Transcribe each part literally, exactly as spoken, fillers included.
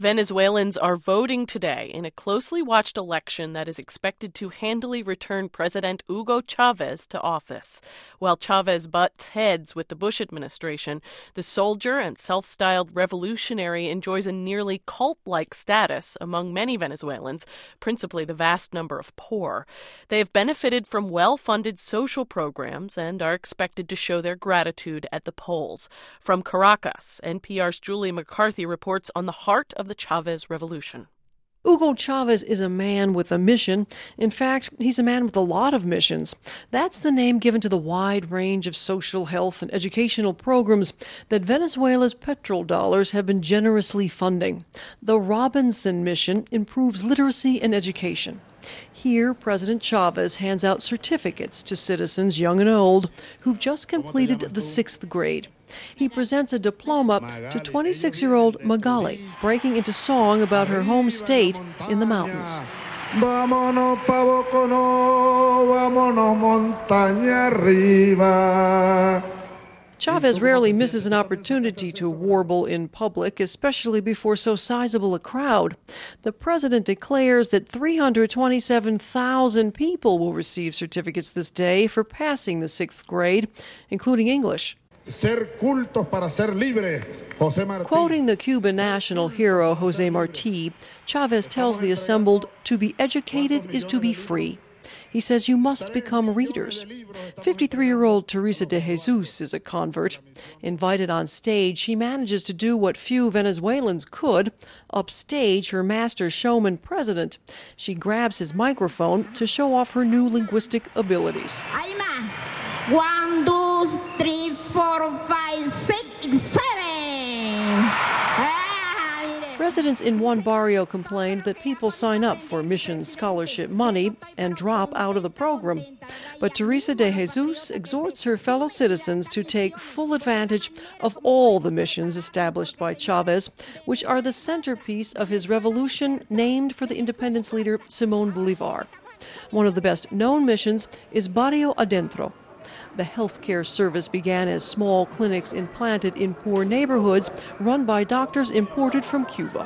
Venezuelans are voting today in a closely watched election that is expected to handily return President Hugo Chavez to office. While Chavez butts heads with the Bush administration, the soldier and self-styled revolutionary enjoys a nearly cult-like status among many Venezuelans, principally the vast number of poor. They have benefited from well-funded social programs and are expected to show their gratitude at the polls. From Caracas, N P R's Julie McCarthy reports on the heart of the Chavez revolution. Hugo Chavez is a man with a mission. In fact, he's a man with a lot of missions. That's the name given to the wide range of social, health, and educational programs that Venezuela's petrodollars have been generously funding. The Robinson Mission improves literacy and education. Here, President Chavez hands out certificates to citizens, young and old, who've just completed the sixth grade. He presents a diploma to twenty-six-year-old Magali, breaking into song about her home state in the mountains. Vámonos pa Boconó, vámonos montaña arriba. Chavez rarely misses an opportunity to warble in public, especially before so sizable a crowd. The president declares that three hundred twenty-seven thousand people will receive certificates this day for passing the sixth grade, including English. Ser cultos para ser libre, José Martí. Quoting the Cuban national hero José Martí, Chavez tells the assembled, "To be educated is to be free." He says you must become readers. fifty-three-year-old Teresa de Jesus is a convert. Invited on stage, she manages to do what few Venezuelans could, upstage her master showman president. She grabs his microphone to show off her new linguistic abilities. One, two, three, four, five, six, seven. Residents in one barrio complained that people sign up for mission scholarship money and drop out of the program. But Teresa de Jesus exhorts her fellow citizens to take full advantage of all the missions established by Chavez, which are the centerpiece of his revolution named for the independence leader Simón Bolívar. One of the best-known missions is Barrio Adentro. The healthcare service began as small clinics implanted in poor neighborhoods run by doctors imported from Cuba.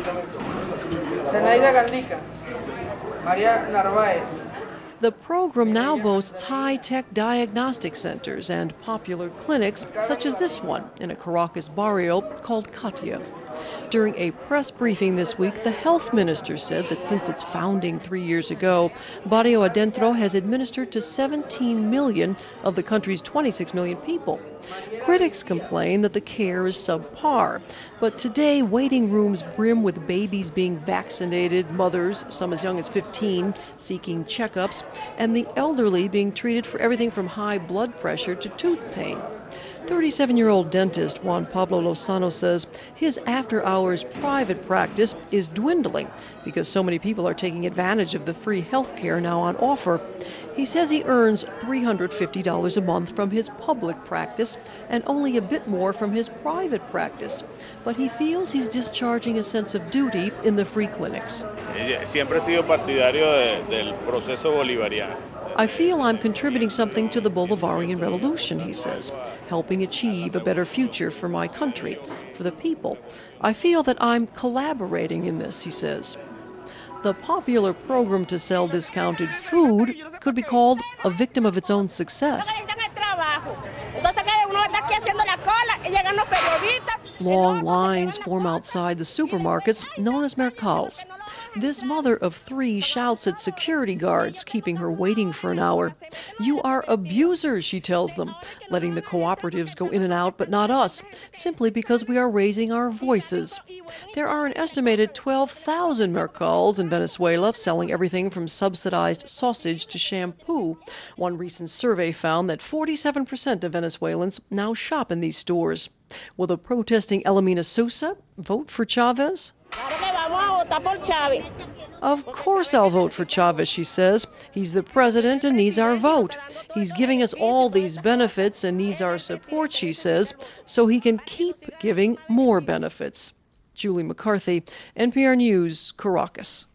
Zenaida Gandica, Maria Narvaez. The program now boasts high-tech diagnostic centers and popular clinics such as this one in a Caracas barrio called Katia. During a press briefing this week, the health minister said that since its founding three years ago, Barrio Adentro has administered to seventeen million of the country's twenty-six million people. Critics complain that the care is subpar, but today waiting rooms brim with babies being vaccinated, mothers, some as young as fifteen, seeking checkups, and the elderly being treated for everything from high blood pressure to tooth pain. thirty-seven-year-old dentist Juan Pablo Lozano says his after-hours private practice is dwindling because so many people are taking advantage of the free health care now on offer. He says he earns three hundred fifty dollars a month from his public practice and only a bit more from his private practice. But he feels he's discharging a sense of duty in the free clinics. Siempre he sido partidario del proceso bolivariano. I feel I'm contributing something to the Bolivarian Revolution, he says, helping achieve a better future for my country, for the people. I feel that I'm collaborating in this, he says. The popular program to sell discounted food could be called a victim of its own success. Long lines form outside the supermarkets known as mercados. This mother of three shouts at security guards, keeping her waiting for an hour. "You are abusers," she tells them, letting the cooperatives go in and out, but not us, simply because we are raising our voices. There are an estimated twelve thousand mercals in Venezuela, selling everything from subsidized sausage to shampoo. One recent survey found that forty-seven percent of Venezuelans now shop in these stores. Will the protesting Elamina Sousa vote for Chavez? Of course I'll vote for Chavez, she says. He's the president and needs our vote. He's giving us all these benefits and needs our support, she says, so he can keep giving more benefits. Julie McCarthy, N P R News, Caracas.